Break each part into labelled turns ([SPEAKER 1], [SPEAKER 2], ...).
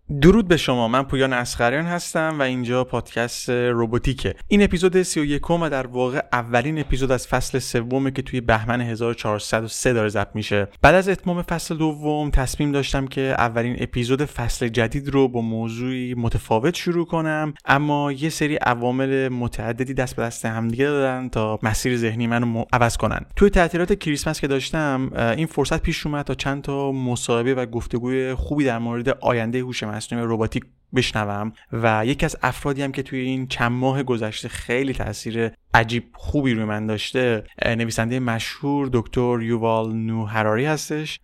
[SPEAKER 1] درود به شما، من پویان اصغریان هستم و اینجا پادکست روباتیکه. این اپیزود 31 و در واقع اولین اپیزود از فصل سومه که توی بهمن 1403 داره ضبط میشه. بعد از اتمام فصل دوم تصمیم داشتم که اولین اپیزود فصل جدید رو با موضوعی متفاوت شروع کنم، اما یه سری عوامل متعددی دست به دست همدیگه دادن تا مسیر ذهنی منو عوض کنن. توی تعطیلات کریسمس که داشتم این فرصت پیش اومد تا چند تا مصاحبه و گفتگوی خوبی در مورد آینده هوش مصنوعی روباتیک بشنوم و یکی از افرادی هم که توی این چند ماه گذشته خیلی تاثیر عجیب خوبی روی من داشته، نویسنده مشهور دکتر یووال نوح هراری هستش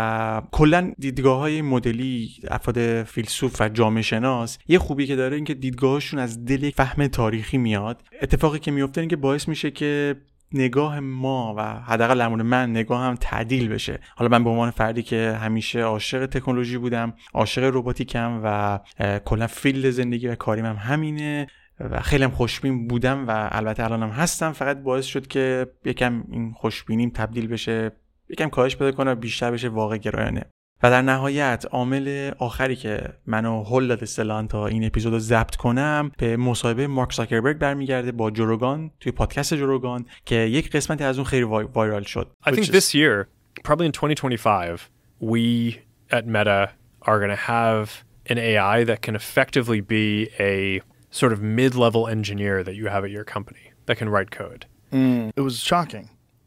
[SPEAKER 1] و کلا دیدگاه‌های مدلی افراد فیلسوف و جامعه شناس یه خوبی که داره این که دیدگاهشون از دل فهم تاریخی میاد. اتفاقی که میفته این که باعث میشه که نگاه ما و حداقل در مورد من نگاه هم تعدیل بشه. حالا من به عنوان فردی که همیشه عاشق تکنولوژی بودم، عاشق روباتیکم و کلا فیلد زندگی و کاریم هم همینه و خیلی هم خوشبین بودم و البته الانم هستم، فقط باعث شد که یکم این خوشبینیم تبدیل بشه، یکم کاهش پیدا کنه و بیشتر بشه واقع گرایانه. و در نهایت عامل آخری که منو هول داد اصطلاحاً تا این اپیزودو ضبط کنم به مصاحبه مارک زاکربرگ برمیگرده با جو روگان توی پادکست جو روگان که یک قسمتی از اون خیلی وایرال شد.
[SPEAKER 2] I think this year, probably in 2025, we at Meta are going to have an AI that can effectively be a sort of mid-level engineer that you have at your company that can write code.
[SPEAKER 3] It was shocking.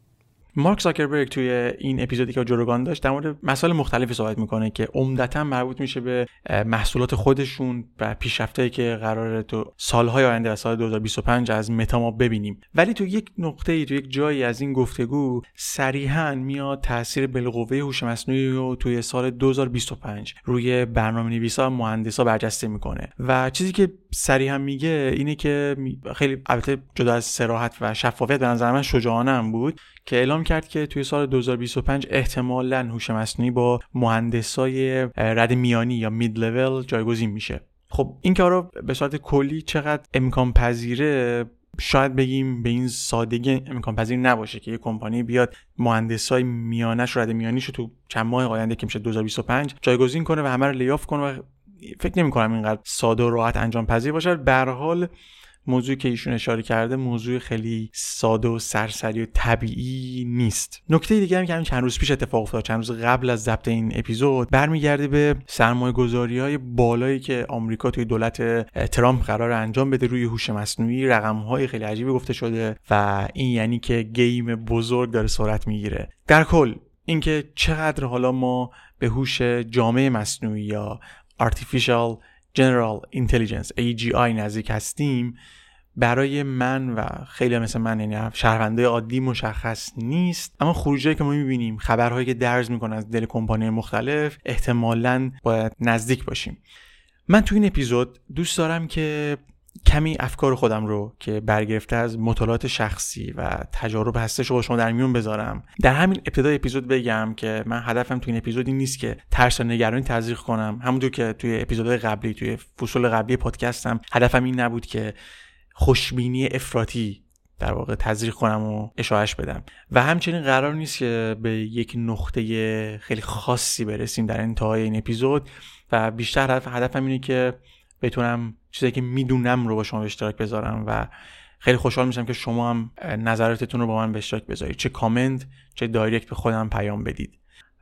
[SPEAKER 1] مارک زاکربرگ توی این اپیزودی که جو روگان داشت در مورد مسائل مختلفی صحبت میکنه که عمدتاً مربوط میشه به محصولات خودشون و پیشرفتایی که قراره تو سالهای آینده و سال 2025 از متا ما ببینیم. ولی تو یک نقطه‌ای، تو یک جایی از این گفتگو صریحاً میاد تاثیر بالقوه هوش مصنوعی رو توی سال 2025 روی برنامه‌نویسا و مهندسا برجسته میکنه و چیزی که صریحاً میگه اینه که خیلی البته جدا از صراحت و شفافیت به نظر من شجاعانه هم بود که اعلام کرد که توی سال 2025 احتمالاً هوش مصنوعی با مهندسای رد میانی یا مید لول جایگزین میشه. خب این کارا به صورت کلی چقدر امکان پذیره؟ شاید بگیم به این سادگی امکان پذیر نباشه که یه کمپانی بیاد مهندسای میانش رد میانیشو تو چند ماه آینده که میشه 2025 جایگزین کنه و همه رو لیاف کنه و فکر نمی‌کنم اینقدر ساده و راحت انجام پذیر باشه. به هر حال موضوعی که ایشون اشاره کرده موضوع خیلی ساده و سرسری و طبیعی نیست. نکته دیگه هم که همین چند روز پیش اتفاق افتاد، چند روز قبل از ضبط این اپیزود، برمیگرده به سرمایه‌گذاری‌های بالایی که آمریکا توی دولت ترامپ قرار انجام بده روی هوش مصنوعی. رقم‌های خیلی عجیبی گفته شده و این یعنی که گیم بزرگ داره سرعت میگیره. در کل اینکه چقدر حالا ما به هوش جامع مصنوعی یا Artificial General Intelligence AGI نزدیک هستیم برای من و خیلی مثل من، یعنی شهرونده عادی، مشخص نیست. اما خروجی که ما می‌بینیم، خبرهایی که درز می‌کنه از دل کمپانی مختلف، احتمالاً باید نزدیک باشیم. من تو این اپیزود دوست دارم که کمی افکار خودم رو که برگرفته از مطالعات شخصی و تجارب هستش رو با شما در میون بذارم. در همین ابتدای اپیزود بگم که من هدفم تو این اپیزودی نیست که ترس و نگرانی تزریق کنم. همونطور که توی اپیزودهای قبلی، توی فصول قبلی پادکستم، هدفم این نبود که خوشبینی افراطی در واقع تزریق کنم و اشاعه‌اش بدم و همچنین قرار نیست که به یک نقطه خیلی خاصی برسیم در انتهای این اپیزود و بیشتر هدفم اینه که بتونم چیزی که میدونم رو با شما به اشتراک بذارم و خیلی خوشحال میشم که شما هم نظراتتون رو با من به اشتراک بذارید، چه کامنت چه دایرکت به خودم پیام بدید.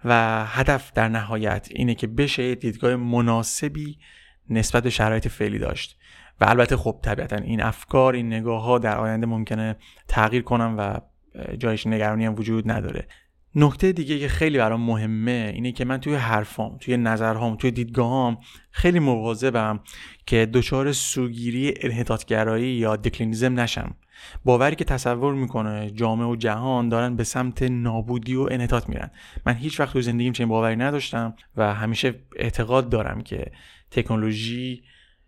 [SPEAKER 1] و هدف در نهایت اینه که بشه دیدگاه مناسبی نسبت به شرایط فعلی داشت و البته خب طبیعتا این افکار، این نگاه‌ها در آینده ممکنه تغییر کنن و جایش نگرانی هم وجود نداره. نکته دیگه که خیلی برام مهمه اینه که من توی حرفام، توی نظرهام، توی دیدگاهام خیلی مواظبم که دچار سوگیری انحطاط‌گرایی یا دکلینیسم نشم. باوری که تصور میکنه جامعه و جهان دارن به سمت نابودی و انحطاط میرن. من هیچ وقت توی زندگیم چنین باوری نداشتم و همیشه اعتقاد دارم که تکنولوژی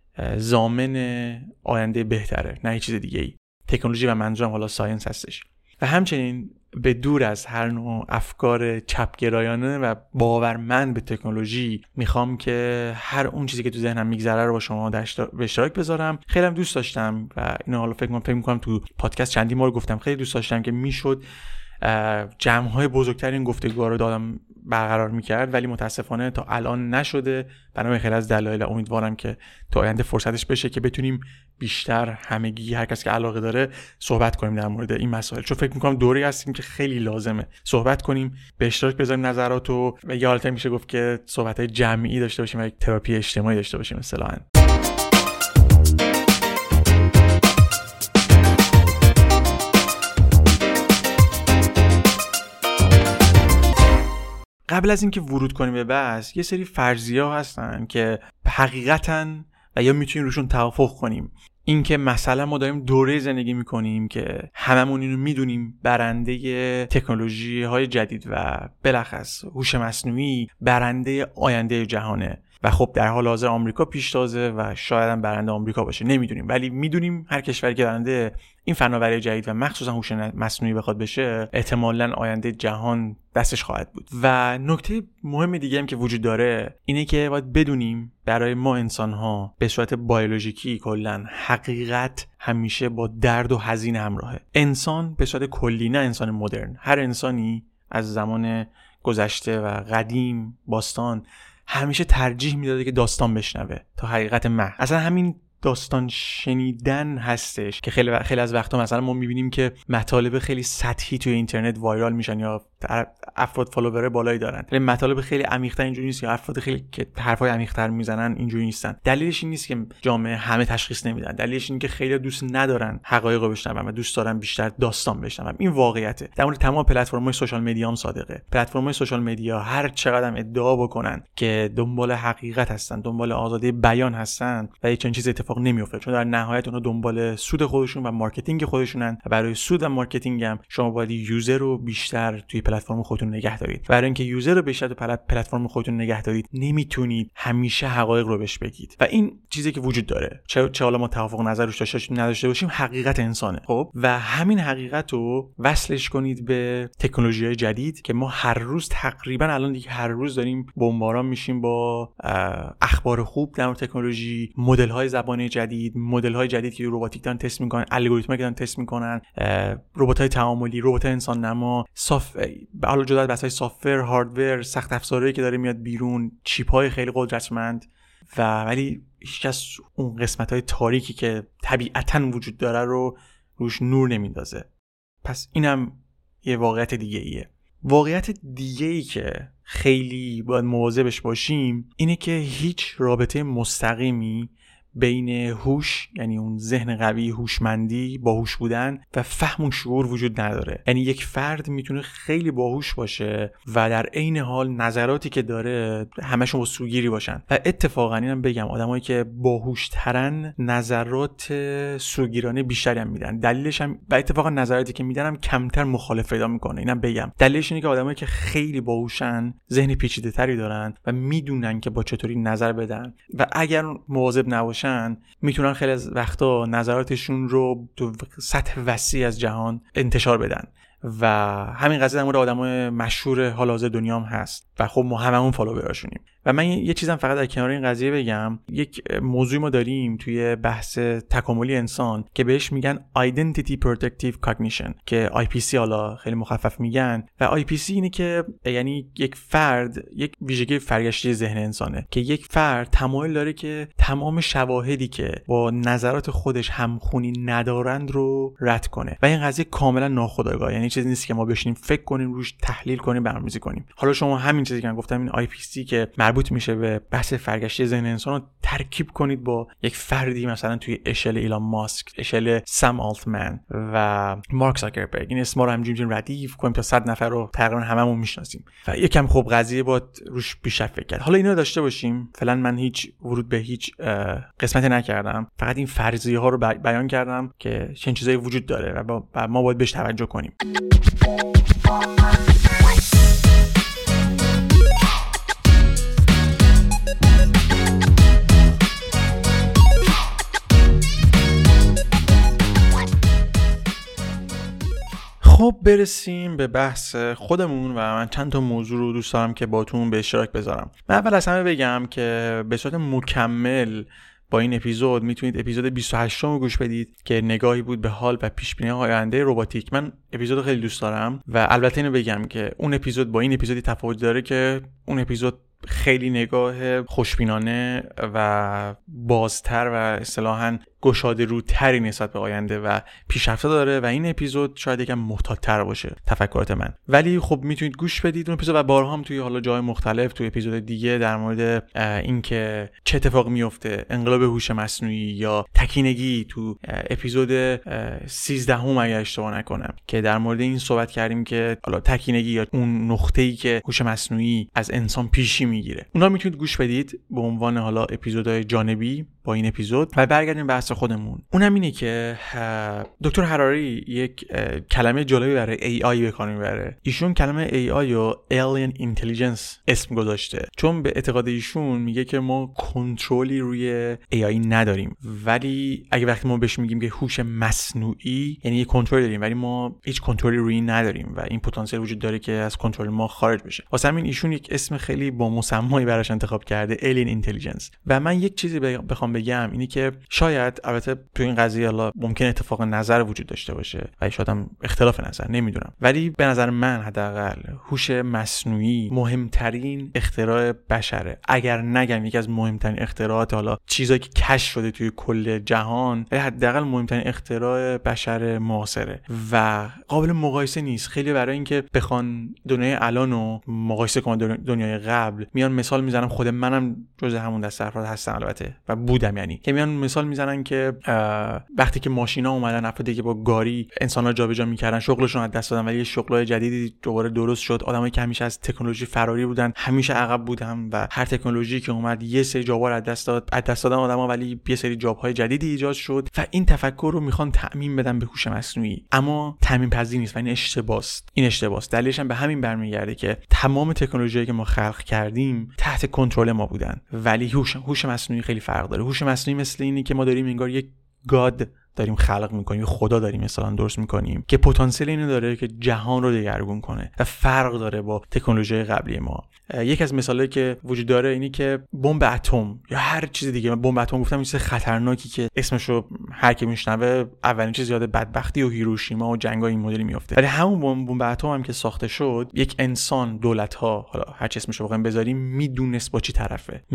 [SPEAKER 1] ضامن آینده بهتره، نه هیچ چیز دیگه‌ای. تکنولوژی و منظورم حالا ساینس هستش. و همچنین به دور از هر نوع افکار چپگرایانه و باورمند به تکنولوژی میخوام که هر اون چیزی که تو ذهنم میگذره رو با شما به اشتراک بذارم. خیلی هم دوست داشتم و اینو حالا فکر میکنم تو پادکست چندی بار گفتم، خیلی دوست داشتم که میشد جمع‌های بزرگتر این گفتگوها رو برقرار میکرد، ولی متاسفانه تا الان نشده. بنابراین خیلی از دلایل امیدوارم که تا آینده فرصتش بشه که بتونیم بیشتر همگی هر کس که علاقه داره صحبت کنیم در مورد این مسائل، چون فکر میکنم دوری هستیم که خیلی لازمه صحبت کنیم، به اشتراک بذاریم نظراتو و یا حالت میشه گفت که صحبت‌های جمعی داشته باشیم و یک تراپی اجتماعی داشته باشیم اصطلاحاً. قبل از اینکه ورود کنیم به بحث، یه سری فرضیه‌ها هستن که حقیقتاً و یا میتونیم روشون توافق کنیم. اینکه مثلا ما داریم دوره زندگی میکنیم که هممون اینو میدونیم برنده تکنولوژی‌های جدید و بالاخص هوش مصنوعی برنده آینده جهانه و خب در حال حاضر آمریکا پیشتازه و شاید هم برنده آمریکا باشه، نمیدونیم، ولی میدونیم هر کشوری که برنده این فناوری جدید و مخصوصا هوش مصنوعی بخواد بشه، احتمالاً آینده جهان دستش خواهد بود. و نکته مهم دیگه هم که وجود داره اینه که باید بدونیم برای ما انسان‌ها به صورت بیولوژیکی کلاً حقیقت همیشه با درد و هزینه همراهه. انسان به صورت کلی، نه انسان مدرن، هر انسانی از زمان گذشته و قدیم باستان همیشه ترجیح میداده که داستان بشنوه تا حقیقت محض. اصلا همین داستان شنیدن هستش که خیلی از وقتا مثلا ما میبینیم که مطالب خیلی سطحی توی اینترنت وایرال میشن یا افراد فالوور بالایی دارن، ولی مطالب خیلی عمیق‌تر اینجوری نیست، یا افراد خیلی که حرفای عمیق‌تر میزنن اینجوری نیستن. دلیلش این نیست که جامعه همه تشخیص نمیدن، دلیلش اینه که خیلی دوست ندارن حقایق رو بشنون و دوست دارن بیشتر داستان بشنون. این واقعیته. در مورد تمام پلتفرم‌های سوشال مدیا هم صادقه. پلتفرم‌های سوشال مدیا هر چقدر هم ادعا بکنن که دنبال حقیقت هستن، دنبال آزادی بیان هستن، و هیچ چیزی اتفاق نمیفته، چون در نهایت اونها دنبال سود خودشون و مارکتینگ خودشونن و برای سود و مارکتینگ هم شما باید یوزر رو بیشتر توی پلتفرم خودتون نگه دارید. برای اینکه یوزر رو بیشتر توی پلتفرم خودتون نگه دارید نمیتونید همیشه حقایق رو بهش بگید و این چیزی که وجود داره، چه حالا ما توافق نظر روش نداشته باشیم، حقیقت انسانه. خب و همین حقیقت رو وصلش کنید به تکنولوژی‌های جدید که ما هر روز تقریبا الان دیگه هر روز داریم بمباران میشیم با اخبار خوب در مورد تکنولوژی، مدل‌های زبانی جدید، مدل‌های جدید که رباتیک دارن تست میکنن، الگوریتم‌ها که دارن تست میکنن، ربات‌های تعاملی، ربات‌های انسان نما، حالا جدا از بحث‌های سافت‌ور، هاردور، سخت افزارهایی که داره میاد بیرون، چیپ‌های خیلی قدرتمند، و ولی هیچکس اون قسمت‌های تاریکی که طبیعتاً وجود داره رو روش نور نمیندازه. پس اینم یه واقعیت دیگه‌ایه. واقعیت دیگه‌ای که خیلی باید مواظبش باشیم اینه که هیچ رابطه مستقیمی بین هوش، یعنی اون ذهن قوی، هوشمندی، باهوش بودن و فهم و شعور وجود نداره. یعنی یک فرد میتونه خیلی باهوش باشه و در عین حال نظراتی که داره همشون با سوگیری باشن. و اتفاقا اینم بگم آدمایی که باهوشترن نظرات سوگیرانه بیشتری هم میدن. دلیلش هم و اتفاقا نظراتی که میدن هم کمتر مخالف پیدا میکنه. اینم بگم دلیلش اینه که آدمایی که خیلی باهوشن ذهن پیچیده‌تری دارن و میدونن که با چطوری نظر بدن و اگر مواظب نباشن میتونن خیلی از وقتا نظراتشون رو تو سطح وسیع از جهان انتشار بدن و همین قضیه در مورد آدمای مشهور حال حاضر دنیا هم هست و خب ما هممون فالووراشونیم. و من یه چیزم فقط در کنار این قضیه بگم، یک موضوعی ما داریم توی بحث تکاملی انسان که بهش میگن Identity Protective Cognition که IPC حالا خیلی مخفف میگن، و IPC اینه که یعنی یک فرد، یک ویژگی فرگشتی ذهن انسانه که یک فرد تمایل داره که تمام شواهدی که با نظرات خودش همخونی ندارند رو رد کنه و این قضیه کاملا ناخودآگاه، یعنی چیزی نیست که ما بشینیم فکر کنیم روش تحلیل کنیم برنامه‌ریزی کنیم. حالا شما همین چیزی که من گفتم، این IPC که مربوط میشه به بحث فرگشتی ذهن انسان رو ترکیب کنید با یک فردی مثلا توی اشل ایلان ماسک، اشل سم آلتمن و مارک زاکربرگ، این اسما رو همینجوری ردیف کنیم تا 100 نفر رو تقریبا هممون میشناسیم و یکم خب قضیه باید روش بیشتر فکر کرد. حالا اینا داشته باشیم. فعلا من هیچ ورود به هیچ قسمتی نکردم، فقط این فرضیه ها رو بیان کردم که چه چیزایی وجود داره و ما باید بهش توجه کنیم. خب برسیم به بحث خودمون و من چند تا موضوع رو دوست دارم که باتون به اشتراک بذارم. من اول از همه بگم که به صورت مکمل با این اپیزود میتونید اپیزود 28 رو گوش بدید که نگاهی بود به حال و پیش‌بینی‌های آینده رباتیک. من اپیزود خیلی دوست دارم و البته اینو بگم که اون اپیزود با این اپیزودی تفاوت داره که اون اپیزود خیلی نگاه خوشبینانه و بازتر و اصطلاحاً گشاده روتری نسبت به آینده و پیشرفته داره و این اپیزود شاید یکم محتاط‌تر باشه تفکرات من. ولی خب میتونید گوش بدید اون اپیزود و بارها هم توی حالا جای مختلف توی اپیزود دیگه در مورد اینکه چه اتفاقی میفته، انقلاب هوش مصنوعی یا تکینگی تو اپیزود 13 اگر اشتباه نکنم که در مورد این صحبت کردیم که حالا تکینگی یا اون نقطه‌ای که هوش مصنوعی از انسان پیشی میگیره. اونا میتونید گوش بدید به عنوان حالا اپیزودهای جانبی با این اپیزود و برگردیم بحث خودمون. اونم اینه که دکتر هراری یک کلمه جالبی برای AI به کار میبره. ایشون کلمه AI رو Alien Intelligence اسم گذاشته چون به اعتقاد ایشون میگه که ما کنترلی روی AI نداریم، ولی اگه وقتی ما بهش میگیم که هوش مصنوعی یعنی یه کنترل داریم ولی ما هیچ کنترلی روی نداریم و این پتانسیل وجود داره که از کنترل ما خارج بشه. واسه همین ایشون یک اسم خیلی با مسمایی براش انتخاب کرده Alien Intelligence. و من یک چیزی بخوام بگم اینی که شاید البته تو این قضیه حالا ممکن اتفاق نظر وجود داشته باشه و شاید هم اختلاف نظر، نمیدونم، ولی به نظر من حداقل هوش مصنوعی مهمترین اختراع بشره، اگر نگم یکی از مهمترین اختراعات، حالا چیزایی که کشف شده توی کل جهان، حداقل مهمترین اختراع بشر معاصره و قابل مقایسه نیست. خیلی برای اینکه بخوان دنیای الانو مقایسه کنن دنیای قبل میان مثال میزنم، خود منم جزء همون دسته افراد هستم البته و بودم، یعنی که میان مثال میزنن که وقتی که ماشینا اومدن، افرادی که با گاری انسان‌ها جابجا می‌کردن شغلشون از دست دادن ولی یه شغلای جدیدی دوباره درست شد. آدمایی که همیشه از تکنولوژی فراری بودن همیشه عقب بودن و هر تکنولوژی که اومد یه سری جابا رو از دست دادن آدم‌ها، ولی یه سری جاب‌های جدیدی ایجاد شد و این تفکر رو میخوان تعمیم بدن به هوش مصنوعی، اما تعمیم پذیر نیست و این اشتباهه. دلیلش هم به همین برمیگرده که تمام تکنولوژیایی که ما خلق کردیم تحت کنترل ما بودن، ولی هوش مصنوعی خیلی فرق داره. هوش مصنوعی مثل اینی که ما داریم انگار یک گاد داریم خلق میکنیم، خدا داریم مثلا درست میکنیم که پتانسیل اینو داره که جهان رو دگرگون کنه و فرق داره با تکنولوژی قبلی ما. یکی از مثالایی که وجود داره اینی که بمب اتم یا هر چیز دیگه. بمب اتم گفتم این چیز خطرناکی که اسمشو هر کی میشنوه اولین چیز یاد بدبختی و هیروشیما و جنگای این مدلی میفته، ولی همون بمب اتم هم که ساخته شد، یک انسان، دولت‌ها، حالا هر چی اسمشو بخوایم بذاریم، میدونست با چی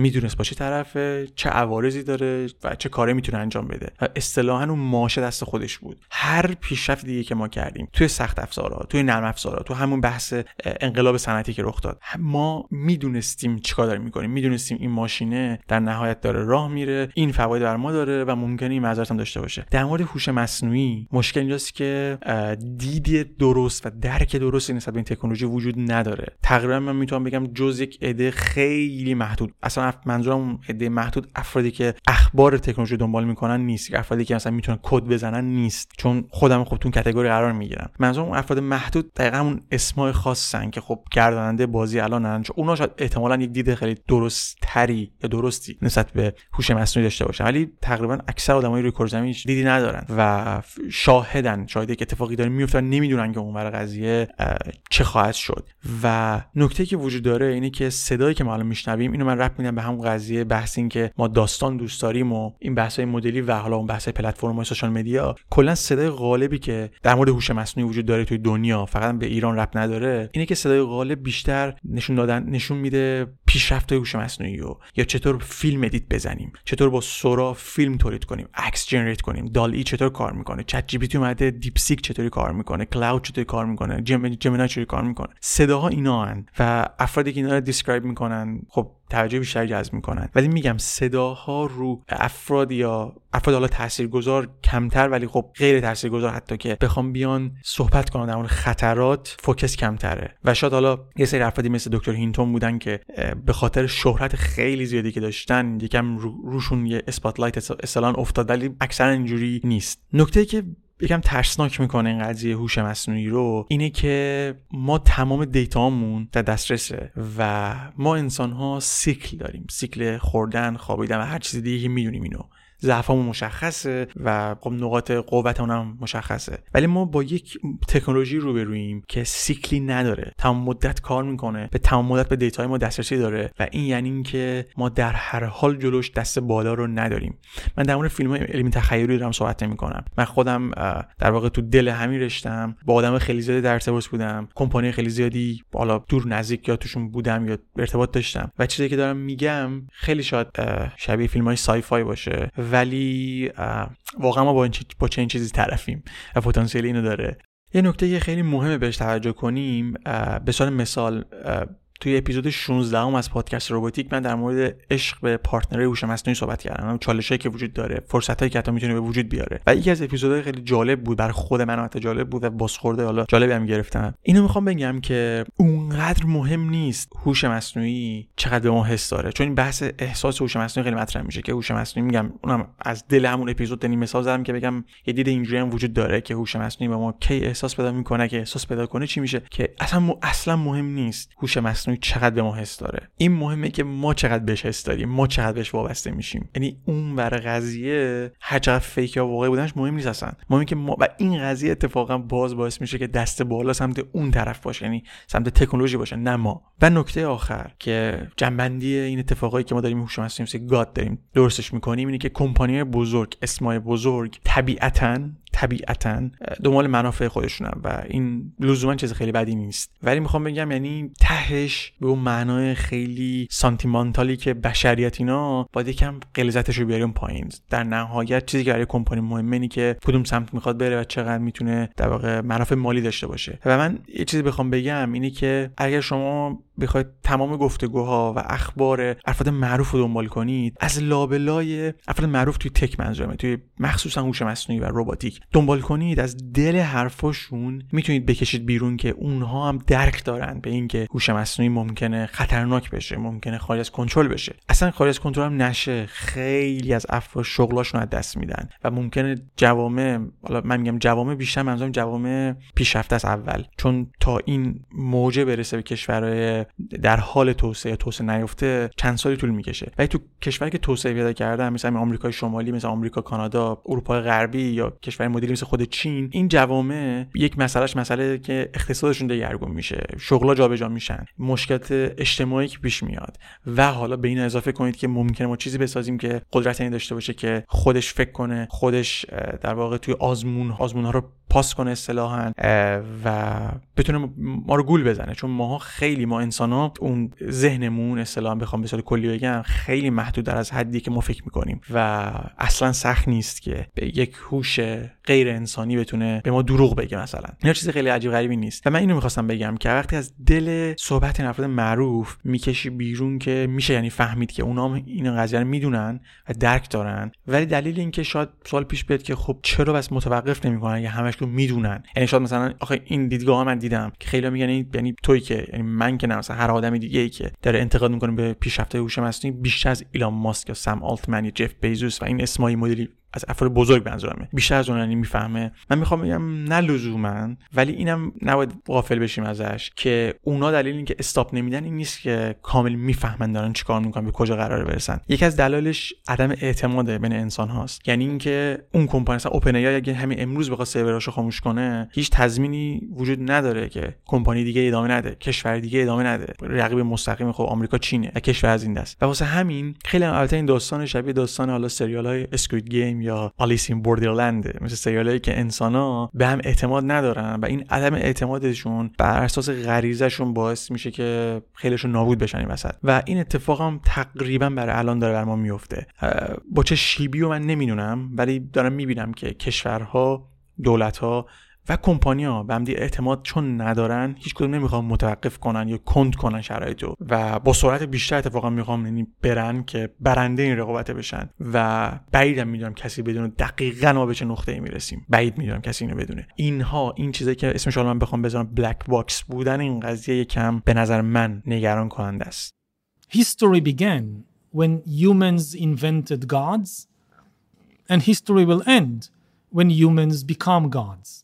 [SPEAKER 1] طرفه، چه عوارضی داره و چه کاری میتونه انجام بده و اصطلاحاً ماشه دست خودش بود. هر پیشرفت دیگه که ما کردیم توی سخت افزارها، توی نرم افزارها، تو همون بحث انقلاب صنعتی که رخ داد، ما میدونستیم چیکار داریم میکنیم، میدونستیم این ماشینه در نهایت داره راه میره، این فواید بر ما داره و ممکنه این معذرت هم داشته باشه. در مورد هوش مصنوعی مشکل اینجاست که دید درست و درک درستی نسبت به این تکنولوژی وجود نداره. تقریبا من میتونم بگم جز یک عده خیلی محدود، اصلا منظورم عده محدود افرادی که اخبار تکنولوژی دنبال میکنن نیست، افرادی که مثلا میتونن کد بزنن نیست، چون خودم خب تو کاتگوری قرار میگیرم. منظورم افراد محدود دقیقاً اون اسمای خاصن که خب گرداننده بازی الانن، چون اونا شاید احتمالاً یک دید خیلی درستی نسبت به هوش مصنوعی داشته باشن، ولی تقریبا اکثر آدمای روی کره زمین دیدی ندارن و شاهد یک اتفاقی داره میفته، نمیدونن که اونور قضیه چه خواهد شد. و نکته که وجود داره اینه که صدایی که ما الان میشنویم، اینو من ربط میدم به همون قضیه بحث این که ما داستان دوست داریم و این بحث‌های مدلی و حالا اون بحث‌های پلتفرم‌های سوشال مدیا، کلا صدای غالبی که در مورد هوش مصنوعی وجود داره توی دنیا، فقط به ایران ربط نداره، اینه که صدای غالب بیشتر نشون میده پیشرفت هوش مصنوعی رو، یا چطور فیلم ادیت بزنیم، چطور با سورا فیلم تولید کنیم، عکس جنریت کنیم، دال-ای چطور کار میکنه، چت جی پی تی اومده، دیپ سیک چطوری کار میکنه، کلاود چطوری کار میکنه، جمینای چطوری کار میکنه. صداها اینا هن و افرادی که اینا رو دیسکرایب میکنن خب توجه بیشتری جذب میکنن، ولی میگم صداها رو افراد حالا تاثیرگذار کمتر، ولی خب غیر تاثیرگذار حتی که بخوام بیان صحبت کنن در مورد خطرات، فوکس کمتره. و شاید حالا یه سری افرادی مثل دکتر هینتون بودن که به خاطر شهرت خیلی زیادی که داشتن یکم روشون یه اسپاتلایت اصلا افتاد، ولی اکثرا اینجوری نیست. نکته‌ای که یکم ترسناک میکنه این قضیه هوش مصنوعی رو اینه که ما تمام دیتامون در دسترسه و ما انسان‌ها سیکل داریم، سیکل خوردن، خوابیدن و هر چیز دیگه که میدونیم اینو. ضعفمون مشخصه و خب نقاط قوتمون هم مشخصه، ولی ما با یک تکنولوژی روبرویم که سیکلی نداره، تمام مدت کار میکنه، به تمام مدت به دیتای ما دسترسی داره و این یعنی این که ما در هر حال جلوش دست بالا رو نداریم. من در مورد فیلم‌های علمی تخیلی دارم صحبت نمی‌کنم. من خودم در واقع تو دل همین رشته‌ام، با آدم خیلی زیادی در ارتباط بودم، کمپانی خیلی زیادی حالا دور نزدیک یا توشون بودم یا ارتباط داشتم و چیزی که دارم میگم خیلی شاید شبیه فیلم‌های سای فای باشه، ولی واقعا ما با چنین چیزی طرفیم و پتانسیل اینو داره. یه نکته که خیلی مهمه بهش توجه کنیم، به صورت مثال توی اپیزود 16 از پادکست روباتیک من در مورد عشق به پارتنر هوش مصنوعی صحبت کردم، اون چالشایی که وجود داره، فرصتایی که حتی میتونه به وجود بیاره و یکی از اپیزودهای خیلی جالب بود برای خود من، حتی جالب بود و بازخورده حالا جالبی هم گرفتم. اینو میخوام بگم که اونقدر مهم نیست هوش مصنوعی چقدر به ما حس داره، چون این بحث احساس هوش مصنوعی خیلی مطرح میشه که هوش مصنوعی، میگم اونم از دل همون اپیزود دنی مثال زدم که بگم یه دید اینجوری هم وجود داره که هوش مصنوعی به ما کی احساس پیدا میکنه، که احساس پیدا کنه چی میشه، که اصلا مهم نیست هوش مصنوعی چقدر به ما داره. این مهمه که ما چقدر بهش حس داریم، ما چقدر بهش وابسته میشیم. یعنی اون ور قضیه هر چقدر فیک یا واقعی بودنش مهم نیست اصلا، مهمه که ما، و این قضیه اتفاقا باعث میشه که دست بالا سمت اون طرف باشه، یعنی سمت تکنولوژی باشه نه ما. و نکته آخر که جنبندی این اتفاقایی که ما داریم هوش مصنوعی مثل گاد داریم درستش میکنیم اینه که کمپانی‌های بزرگ، اسمای بزرگ طبیعتاً دنبال منافع خودشونن و این لزوما چیز خیلی بدی نیست، ولی میخوام بگم یعنی تهش به اون معنای خیلی سانتیمانتالی که بشریت اینا باید یکم غلظتش رو بیاریم پایین. در نهایت چیزی که برای کمپانی مهمه اینه که کدوم سمت میخواد بره و چقدر میتونه در واقع منافع مالی داشته باشه. و من یه چیزی بخوام بگم اینه که اگر شما بخواید تمام گفتگوها و اخبار افراد معروف رو دنبال کنید، از لابلای افراد معروف توی تک منظورمه، توی مخصوصا هوش مصنوعی و روباتیک دنبال کنید، از دل حرفاشون میتونید بکشید بیرون که اونها هم درک دارن به این که هوش مصنوعی ممکنه خطرناک بشه، ممکنه خارج از کنترل بشه. اصلا خارج از کنترل هم نشه، خیلی از افراد شغلاشون از دست میدن و ممکنه جوامع، حالا من میگم جوامع، بیشتر منظورم جوامع پیشرفته از اول، چون تا این موجه برسه به کشورهای در حال توسعه نیفته چند سالی طول میکشه. ولی تو کشوری که توسعه پیدا کردن مثل آمریکای شمالی، مثل آمریکا، کانادا، اروپای غربی یا کشور مدلی مثل خود چین، این جوامع یک مسئله که اقتصادشون دگرگون میشه، شغلا جابجا میشن، مشکلات اجتماعی که پیش میاد و حالا به این اضافه کنید که ممکنه ما چیزی بسازیم که قدرت این داشته باشه که خودش فکر کنه، خودش در واقع توی آزمون‌ها رو پاس کنه اصطلاحاً و بتونه ما رو گول بزنه، چون ما انسان‌ها اون ذهنمون اصطلاحاً بخوام به صورت کلی بگم خیلی محدودتر از حدی که ما فکر می‌کنیم و اصلاً سخت نیست که به یک هوش غیر انسانی بتونه به ما دروغ بگه مثلا. اینا چیز خیلی عجیب غریبی نیست و من اینو می‌خواستم بگم که وقتی از دل صحبت این افراد معروف میکشی بیرون که میشه یعنی فهمید که اونا این قضیه رو میدونن و درک دارن، ولی دلیل این که شاید سوال پیش بیاد که خب چرا بس متوقف نمی‌کنن اگه همش رو میدونن؟ یعنی شاید مثلا آخه این دیدگاه من دیدم که خیلی‌ها میگن یعنی تویی که، یعنی من که نه، مثلا هر آدمی دیگه‌ای که داره انتقاد می‌کنه به پیشرفته هوش مصنوعی بیشتر از ایلان ماسک یا سم آلتمن یا جف بیزوس و این اسمای مدلی از افراد بزرگ منظورمه، بیشتر از اونانی میفهمه. من میخوام بگم نه لزوما، ولی اینم نباید غافل بشیم ازش که اونا دلیل این که استاپ نمیدن این نیست که کامل میفهمن دارن چیکار میکنن، به کجا قراره برسن. یکی از دلایلش عدم اعتماد بین انسان هاست، یعنی اینکه اون کمپانی مثلا اوپن ای اگه همین امروز بخواد سروراشو خاموش کنه، هیچ تضمینی وجود نداره که کمپانی دیگه ادامه نده، کشور دیگه ادامه نده. رقیب مستقیم خب آمریکا، چینه و کشور از این دست. و واسه همین خیلی البته این داستان شبیه داستان حالا سریال‌های اسکوید گیم یا آلیس این بوردرلند، مثل سریالایی که انسانا به هم اعتماد ندارن و این عدم اعتمادشون بر اساس غریزهشون باعث میشه که خیلیشون نابود بشن این وسط. و این اتفاق هم تقریبا برای الان داره بر ما میفته. با چه شیبیو من نمیدونم، ولی دارم میبینم که کشورها، دولت‌ها و کمپانی‌ها به هم دیگه اعتماد چون ندارن، هیچ کدوم نمیخوان متوقف کنن یا کند کنن شرایطو و با سرعت بیشتر اتفاقا میخوام یعنی برن که برنده این رقابت بشن. و بعیدم میدونم کسی بدونه دقیقاً ما به چه نقطه‌ای میرسیم، بعید میدونم کسی اینو بدونه. این چیزایی که اسمش رو من بخوام بذارم بلک باکس بودن این قضیه یکم به نظر من نگران کننده است.
[SPEAKER 3] History began when humans invented gods and history will end when humans become gods.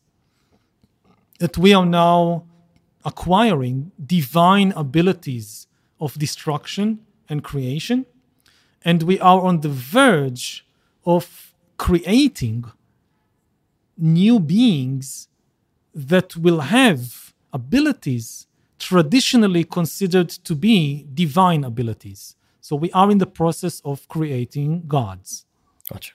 [SPEAKER 3] That we are now acquiring divine abilities of destruction and creation, and we are on the verge of creating new beings that will have abilities traditionally considered to be divine abilities. So we are in the process of creating gods.
[SPEAKER 4] Gotcha.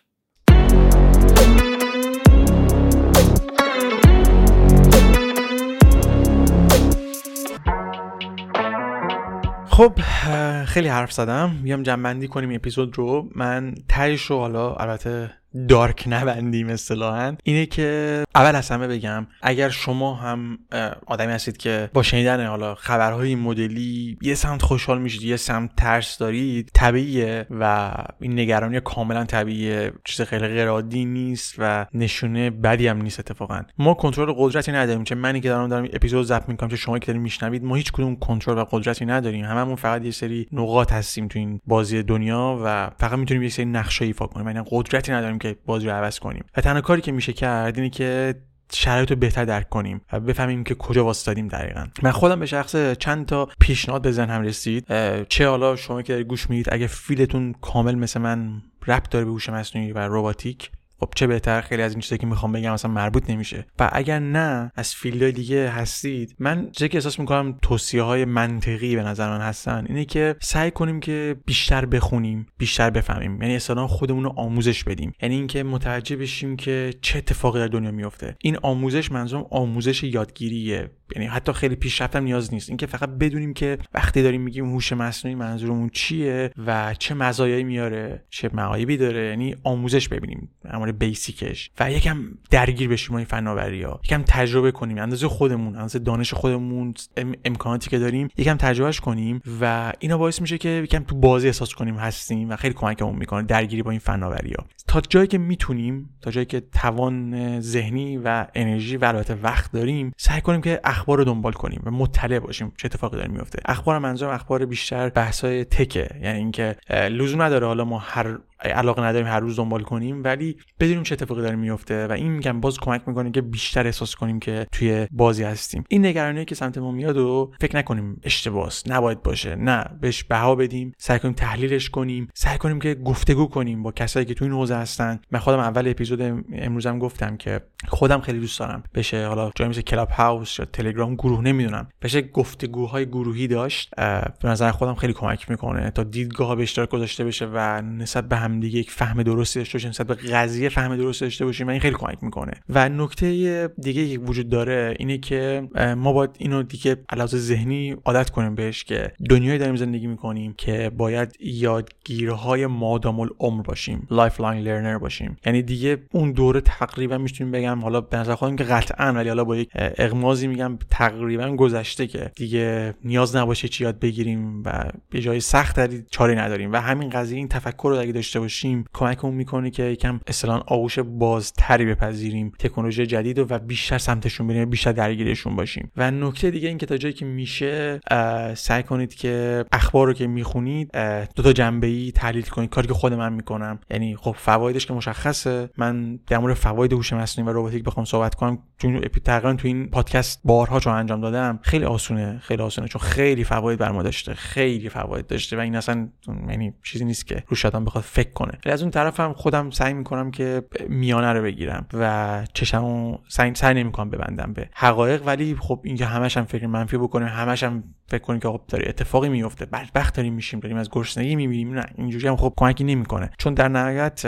[SPEAKER 1] خب خیلی حرف زدم، بیام جمع‌بندی کنیم اپیزود رو. من تهش رو حالا البته دارک نبندیم اصطلاحاً، اینه که اول از همه بگم اگر شما هم آدمی هستید که با شنیدن حالا خبرهای این مدلی یه سمت خوشحال میشید یه سمت ترس دارید، طبیعیه و این نگرانی کاملا طبیعیه، چیز خیلی غیر عادی نیست و نشونه بدی هم نیست. اتفاقا ما کنترل قدرتی نداریم، چه منی که دارم اپیزود ضبط میکنم چه شما که دارین میشنوید، ما هیچ کدوم کنترل و قدرتی نداریم. هممون فقط یه سری نقاط هستیم تو این بازی دنیا و فقط میتونیم یه سری نقشه ایفا کنیم، یعنی قدرتی نداریم که بازی رو عوض کنیم. و تنها کاری که میشه کرد اینه که شرایط رو بهتر درک کنیم و بفهمیم که کجا واسطادیم دقیقاً. من خودم به شخص چند تا پیشنهاد به ذهنم رسید، چه حالا شما که دارید گوش میدید اگه فیلتون کامل مثل من ربط داره به هوش مصنوعی و رباتیک، خب چه بهتر، خیلی از این چیزایی که میخوام بگم اصلا مربوط نمیشه. و اگر نه از فیلدهای دیگه هستید، من چیزی که احساس میکنم توصیه‌های منطقی به نظر من هستن اینه که سعی کنیم که بیشتر بخونیم، بیشتر بفهمیم، یعنی اصلا خودمون رو آموزش بدیم، یعنی اینکه متوجه بشیم که چه اتفاقی در دنیا میفته. این آموزش منظورم آموزش یادگیریه، یعنی حتی خیلی پیشرفتم نیاز نیست، اینکه فقط بدونیم که وقتی داریم میگیم هوش مصنوعی منظورمون چیه و چه مزایایی میاره، چه معایبی داره، یعنی آموزش ببینیم امر بیسیکش و یکم درگیر بشیم با این فناوری‌ها، یکم تجربه کنیم، اندازه خودمون، اندازه دانش خودمون، امکاناتی که داریم یکم تجربهش کنیم و اینا باعث میشه که یکم تو بازی احساس کنیم هستیم و خیلی کمکمون میکنه درگیری با این فناوری‌ها. تا جایی که میتونیم، تا جایی که توان ذهنی و انرژی و البته وقت داریم، سعی کنیم که اخبار رو دنبال کنیم و مطلع باشیم چه اتفاقی داره میفته. اخبار منظورم اخبار بیشتر بحث‌های تکه، یعنی اینکه لزوم نداره حالا ما هر علاقه نداریم هر روز دنبال کنیم، ولی بدونیم چه اتفاقی داره میفته و این میگم باز کمک میکنه که بیشتر احساس کنیم که توی بازی هستیم. این نگرانی که سمت ما میاد و فکر نکنیم اشتباهه، نباید باشه، نه، بهش بها بدیم، سعی کنیم تحلیلش کنیم، سعی کنیم که گفتگو کنیم با کسایی که توی این حوزه هستن. من خودم اول اپیزود امروزم گفتم که خودم خیلی دوست دارم بشه حالا جایی مثل کلاب هاوس یا تلگرام گروه نمیدونم بشه گفتگوهای گروهی داشت. به نظر خودم خیلی کمک میکنه تا دیدگاه‌ها به اشتراک گذاشته بشه و نسبت به هم دیگه یک فهم درستی داشته باشیم، نسبت به قضیه فهم درستی داشته باشیم و این خیلی کمک میکنه. و نکته دیگه که وجود داره اینه که ما باید اینو دیگه علاوه ذهنی عادت کنیم بهش که دنیایی داریم زندگی میکنیم که باید یادگیرهای مادام العمر باشیم، لایف لاین لرنر باشیم. یعنی دیگه اون دوره تقریبا میتونیم بگم، حالا به نظر خودم که قطعاً، ولی حالا با یک اغمازی میگم تقریبا گذشته، که دیگه نیاز نباشه چی یاد بگیریم و به جای سخت چاره نداریم. و همین قضیه، این تفکر رو اگه داشته باشیم کمکمون میکنه که یکم اصطلاحاً آغوش بازتری بپذیریم تکنولوژی جدید و بیشتر سمتشون بریم، بیشتر درگیرشون باشیم. و نکته دیگه این که تا جایی که میشه سعی کنید که اخبار رو که میخونید دو تا جنبه‌ای تحلیل کنید، کاری که خود من میکنم. یعنی خب فوایدش که مشخصه، من در مورد فواید هوش مصنوعی و رباتیک بخوام صحبت کنم چون تقریبا تو این پادکست بارها چون انجام دادم، خیلی آسونه چون خیلی فواید بر ما داشته، خیلی فواید داشته و این اصلا یعنی چیزی نیست که روش آدم بخواد فکر کنه. ولی از اون طرف هم خودم سعی میکنم که میانه رو بگیرم و چشمو سعی نمیکنم ببندم به حقایق، ولی خب اینکه همش هم فکر منفی بکنیم، همش هم فکر کنیم که خب داره اتفاقی میفته، بدبخت داریم میشیم، داریم از گرسنگی میمیریم، نه، اینجوری هم خب کمکی نمیکنه. چون در نهایت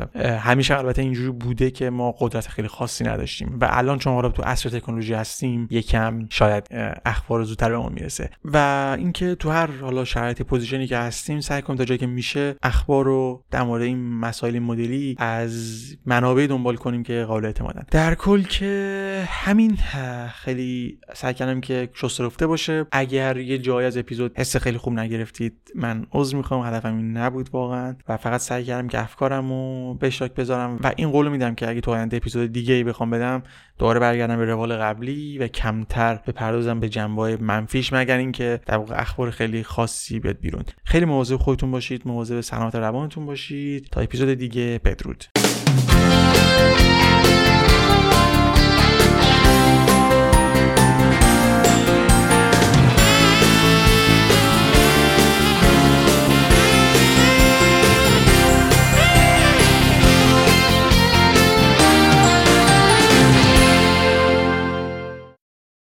[SPEAKER 1] همیشه البته اینجوری بوده که ما قدرت خیلی خاصی نداشتیم و الان چون حالا تو عصر تکنولوژی هستیم یکم شاید اخبار زودتر به ما میرسه. و اینکه تو هر حالا شرایط پوزیشنی که هستیم سعی کنیم تا جایی که میشه اخبار رو در مورد این مسائل مدلی از منابع دنبال کنیم که قابل اعتمادن. در کل که همین، خیلی سعی کردم که شسته رفته باشه. اگر یه جایی از اپیزود حس خیلی خوب نگرفتید من عذر میخوام، هدفم این نبود واقعا و فقط سعی کردم که افکارمو به اشتراک بذارم و این قولو میدم که اگه تو آینده اپیزود دیگه‌ای بخوام بدم دوباره برگردم به روال قبلی و کمتر بپردازم به جنبه‌های منفیش، مگر اینکه در واقع اخبار خیلی خاصی بیاد بیرون. خیلی مواظب خودتون باشید، مواظب سلامت روانتون باشید. تا اپیزود دیگه، بدرود.